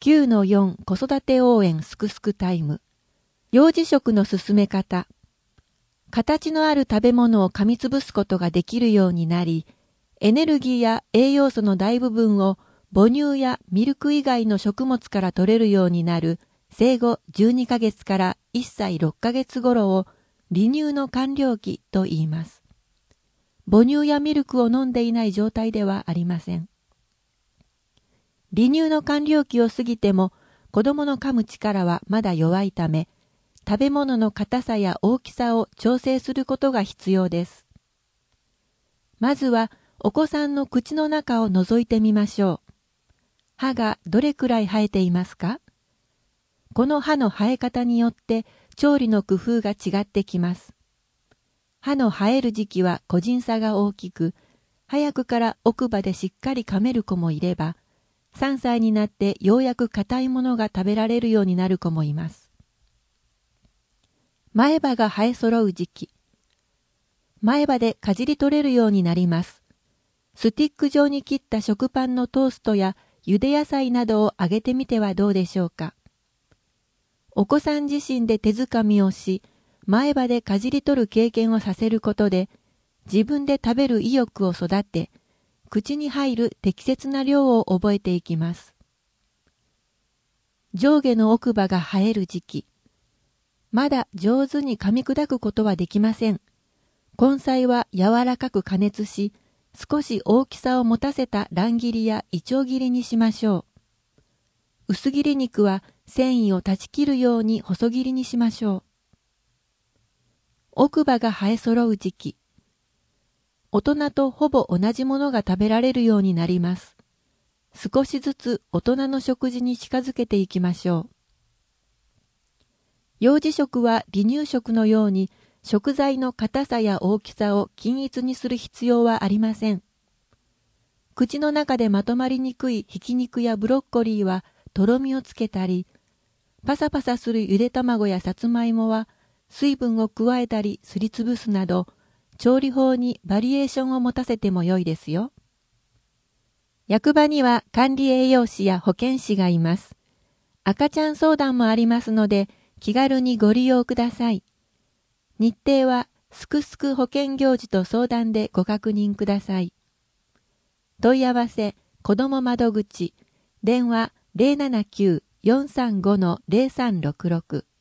9-4 子育て応援すくすくタイム。幼児食の進め方。形のある食べ物を噛みつぶすことができるようになり、エネルギーや栄養素の大部分を母乳やミルク以外の食物から取れるようになる生後12ヶ月から1歳6ヶ月頃を離乳の完了期と言います。母乳やミルクを飲んでいない状態ではありません。離乳の完了期を過ぎても子供の噛む力はまだ弱いため、食べ物の硬さや大きさを調整することが必要です。まずはお子さんの口の中を覗いてみましょう。歯がどれくらい生えていますか？この歯の生え方によって調理の工夫が違ってきます。歯の生える時期は個人差が大きく、早くから奥歯でしっかり噛める子もいれば、3歳になってようやく硬いものが食べられるようになる子もいます。前歯が生え揃う時期。前歯でかじり取れるようになります。スティック状に切った食パンのトーストや茹で野菜などを揚げてみてはどうでしょうか。お子さん自身で手づかみをし、前歯でかじり取る経験をさせることで、自分で食べる意欲を育て、口に入る適切な量を覚えていきます。上下の奥歯が生える時期。まだ上手に噛み砕くことはできません。根菜は柔らかく加熱し、少し大きさを持たせた乱切りやいちょう切りにしましょう。薄切り肉は繊維を断ち切るように細切りにしましょう。奥歯が生え揃う時期。大人とほぼ同じものが食べられるようになります。少しずつ大人の食事に近づけていきましょう。幼児食は離乳食のように食材の硬さや大きさを均一にする必要はありません。口の中でまとまりにくいひき肉やブロッコリーはとろみをつけたり、パサパサするゆで卵やさつまいもは水分を加えたりすりつぶすなど、調理法にバリエーションを持たせても良いですよ。役場には管理栄養士や保健師がいます。赤ちゃん相談もありますので、気軽にご利用ください。日程はすくすく保健行事と相談でご確認ください。問い合わせ、子ども窓口、電話 079-435-0366